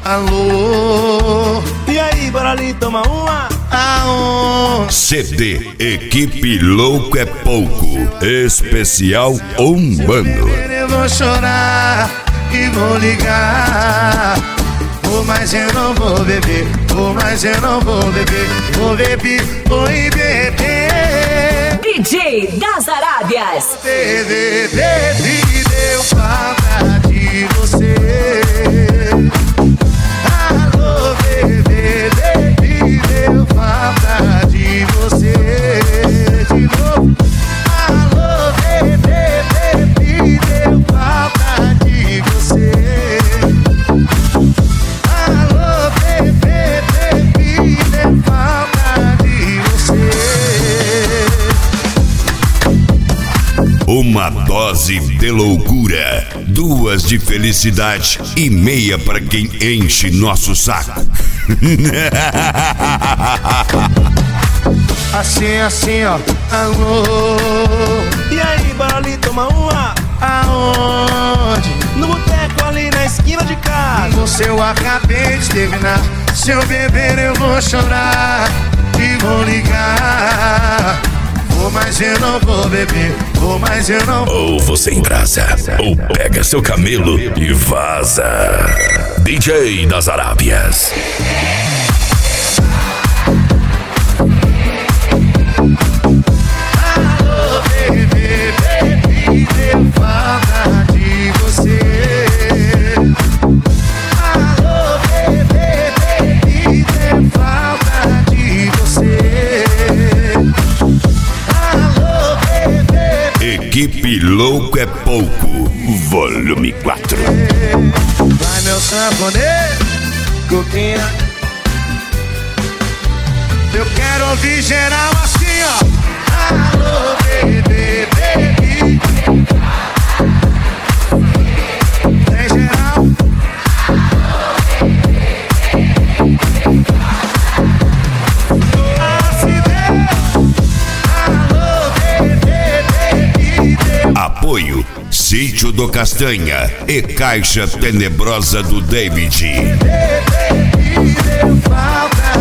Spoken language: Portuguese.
Alô, e aí, bora ali tomar uma? Aonde? CD Equipe Louco é Pouco, especial Umbando. Eu vou chorar e vou ligar. Oh, mas eu não vou beber. Oh, mas eu não vou beber. Vou beber, vou beber. DJ das Arábias. Bebê, bebê, deu falta de você. Alô, bebê, bebê, deu falta de você. De novo. Alô, bebê, bebê, deu falta de você. Alô, bebê, bebê, deu falta de você. Uma dose de loucura, 2 de felicidade e meia para quem enche nosso saco. Assim, assim, ó. Alô. E aí, bora ali tomar uma? Aonde? No boteco ali na esquina de casa. Você eu acabei de terminar. Se eu beber eu vou chorar e vou ligar. Vou, mas eu não vou beber. Vou, mas eu não. Ou você embrasa, ou pega seu camelo e vaza. DJ das Arábias. Alô, bebê, bebê, deu falta de você. Alô, bebê, bebê, deu falta de você. Alô, bebê. Equipe Louco é Pouco, volume 4. Vai meu sanfonê, coquinha. Eu quero ouvir geral assim, ó. Alô, bebê, bebê. Tem geral. Alô, bebê, bebê. Apoio Sítio do Castanha e Caixa Tenebrosa do David. Bebê, deu falta